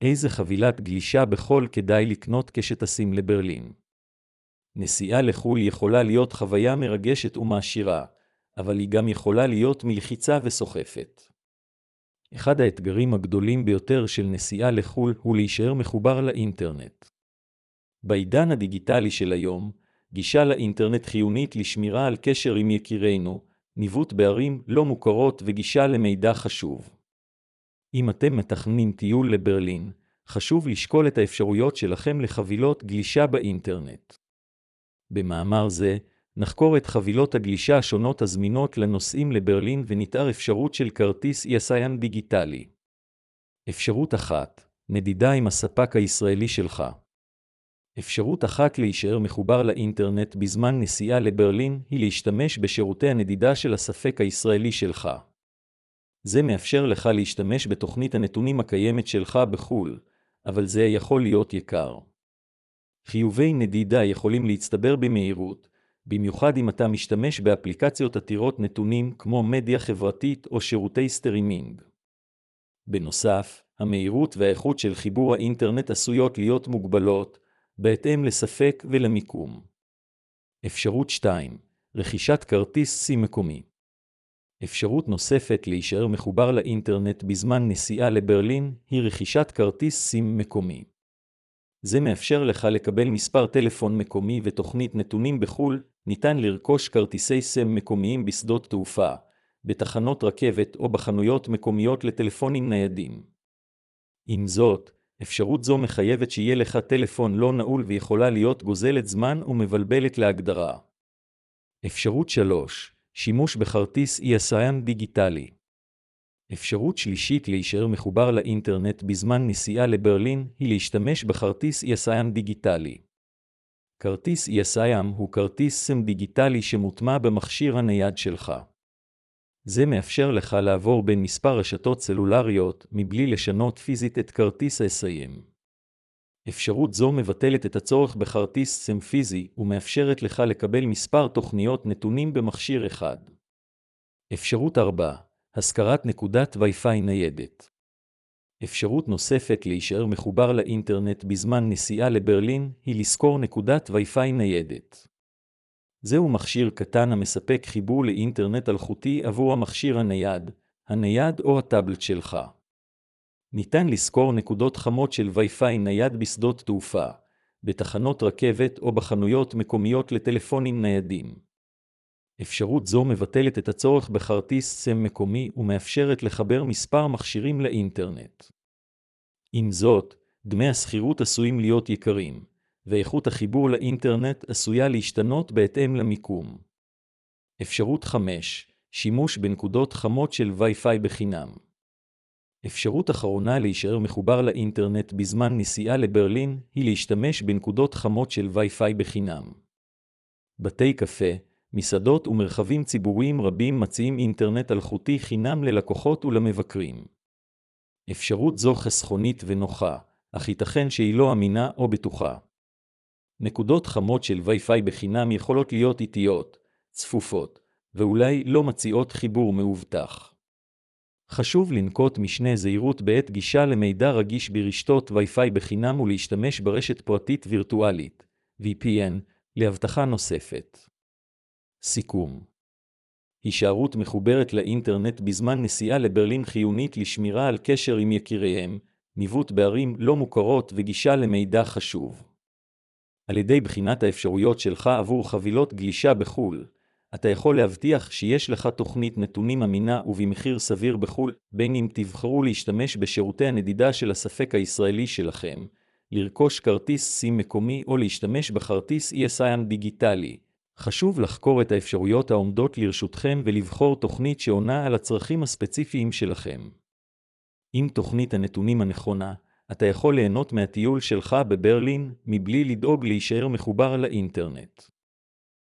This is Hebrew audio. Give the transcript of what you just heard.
איזה חבילת גלישה בחול כדאי לקנות כשטסים לברלין? נסיעה לחו"ל יכולה להיות חוויה מרגשת ומעשירה, אבל היא גם יכולה להיות מלחיצה וסוחפת. אחד האתגרים הגדולים ביותר של נסיעה לחו"ל הוא להישאר מחובר לאינטרנט. בעידן הדיגיטלי של היום, גישה לאינטרנט חיונית לשמירה על קשר עם יקירינו, ניווט בערים לא מוכרות וגישה למידע חשוב. אם אתם מתכננים טיול לברלין, חשוב לשקול את האפשרויות שלכם לחבילות גלישה באינטרנט. במאמר זה, נחקור את חבילות הגלישה השונות הזמינות לנוסעים לברלין ונתאר אפשרות של כרטיס ESIAN דיגיטלי. אפשרות 1, נדידה עם הספק הישראלי שלך. אפשרות אחת להישאר מחובר לאינטרנט בזמן נסיעה לברלין היא להשתמש בשירותי הנדידה של הספק הישראלי שלך. זה מאפשר לך להשתמש בתוכנית הנתונים הקיימת שלך בחו"ל, אבל זה יכול להיות יקר. חיובי נדידה יכולים להצטבר במהירות, במיוחד אם אתה משתמש באפליקציות עתירות נתונים כמו מדיה חברתית או שירותי סטרימינג. בנוסף, המהירות והאיכות של חיבור האינטרנט עשויות להיות מוגבלות, בהתאם לספק ולמיקום. אפשרות 2, רכישת כרטיס סים מקומי. אפשרות נוספת להישאר מחובר לאינטרנט בזמן נסיעה לברלין היא רכישת כרטיס סים מקומי. זה מאפשר לך לקבל מספר טלפון מקומי ותוכנית נתונים בחו"ל. ניתן לרכוש כרטיסי סים מקומיים בשדות תעופה, בתחנות רכבת או בחנויות מקומיות לטלפונים ניידים. עם זאת, אפשרות זו מחייבת שיהיה לך טלפון לא נעול ויכולה להיות גוזלת זמן ומבלבלת להגדרה. אפשרות 3, שימוש בכרטיס ESIAN דיגיטלי. אפשרות שלישית להישאר מחובר לאינטרנט בזמן נסיעה לברלין היא להשתמש בכרטיס ESIAN דיגיטלי. כרטיס ESIAN הוא כרטיס סים דיגיטלי שמוטמע במכשיר הנייד שלך. זה מאפשר לך לעבור בין מספר רשתות סלולריות מבלי לשנות פיזית את כרטיס ESIAN. אפשרות זו מבטלת את הצורך בכרטיס סים פיזי ומאפשרת לך לקבל מספר תוכניות נתונים במכשיר אחד. אפשרות 4, השכרת נקודת וי-פיי ניידת. אפשרות נוספת להישאר מחובר לאינטרנט בזמן נסיעה לברלין היא לשכור נקודת וי-פיי ניידת. זהו מכשיר קטן המספק חיבור לאינטרנט אלחוטי עבור המכשיר הנייד או הטאבלט שלך. ניתן לשכור נקודות חמות של וי-פיי נייד בשדות תעופה, בתחנות רכבת או בחנויות מקומיות לטלפונים ניידים. אפשרות זו מבטלת את הצורך בכרטיס סים מקומי ומאפשרת לחבר מספר מכשירים לאינטרנט. עם זאת, דמי השכירות עשויים להיות יקרים, ואיכות החיבור לאינטרנט עשויה להשתנות בהתאם למיקום. אפשרות 5, שימוש בנקודות חמות של וי-פיי בחינם. אפשרות אחרונה להישאר מחובר לאינטרנט בזמן נסיעה לברלין היא להשתמש בנקודות חמות של וי-פיי בחינם. בתי קפה, מסעדות ומרחבים ציבוריים רבים מציעים אינטרנט אלחוטי חינם ללקוחות ולמבקרים. אפשרות זו חסכונית ונוחה, אך ייתכן שהיא לא אמינה או בטוחה. נקודות חמות של וי-פיי בחינם יכולות להיות איטיות, צפופות, ואולי לא מציעות חיבור מאובטח. חשוב לנקוט משנה זהירות בעת גישה למידע רגיש ברשתות וי-פיי בחינם ולהשתמש ברשת פרטית וירטואלית, VPN, להבטחה נוספת. סיכום. הישארות מחוברת לאינטרנט בזמן נסיעה לברלין חיונית לשמירה על קשר עם יקיריהם, ניווט בערים לא מוכרות וגישה למידע חשוב. על ידי בחינת האפשרויות שלך עבור חבילות גלישה בחו"ל, אתה יכול להבטיח שיש לך תוכנית נתונים אמינה ובמחיר סביר בחו"ל, בין אם תבחרו להשתמש בשירותי הנדידה של הספק הישראלי שלכם, לרכוש כרטיס סים מקומי או להשתמש בכרטיס ESIAN דיגיטלי. חשוב לחקור את האפשרויות העומדות לרשותכם ולבחור תוכנית שעונה על הצרכים הספציפיים שלכם. עם תוכנית הנתונים הנכונה, אתה יכול ליהנות מהטיול שלך בברלין מבלי לדאוג להישאר מחובר לאינטרנט.